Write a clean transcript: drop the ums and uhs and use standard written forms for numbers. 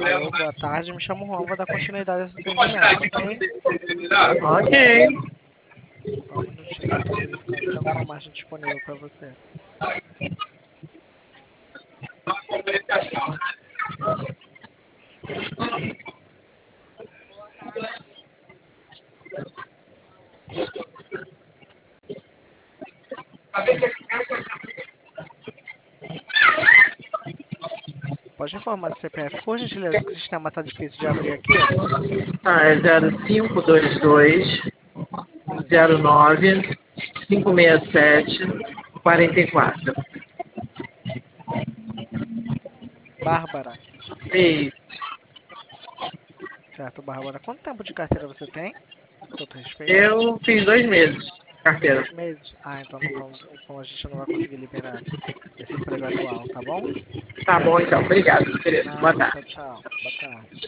Alô, boa tarde. Me chamo Juan, vou dar continuidade a esse atendimento, ok? Ok. Só um minutinho que eu tô verificando se tem alguma margem disponível para você. Pode informar seu CPF, por gentileza, que o sistema tá difícil de abrir aqui? Tá, é 0522 Hum, 09 567 44. Bárbara. Isso. Certo, Bárbara. Quanto tempo de carteira você tem? Com todo respeito. Eu fiz 2 meses de carteira. 2 meses? Ah, então não vamos, então a gente não vai conseguir liberar esse emprego atual, tá bom? Tá bom, então. Obrigado, querido. Boa Nada, tchau, tarde. tchau. Boa tarde.